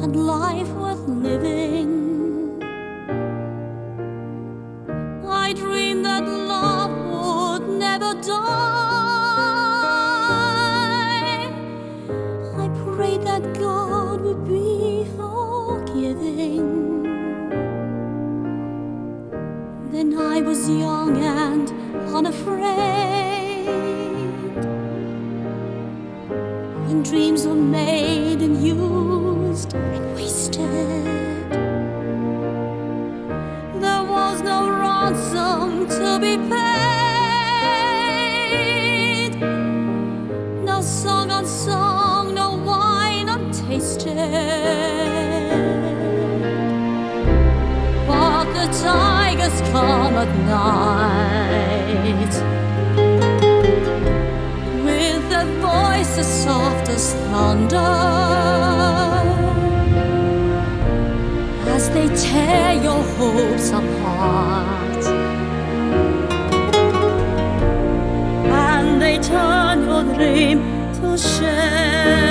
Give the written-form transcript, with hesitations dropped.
and life worth living. I dreamed that love would never die. I prayed that God would be forgiving. Then I was young and unafraid, when dreams were made and used and wasted. There was no ransom to be paid, no song unsung, no wine untasted. But the tigers come at night, with their voices soft as thunder, as they tear your hopes apart, and they turn your dream to shame.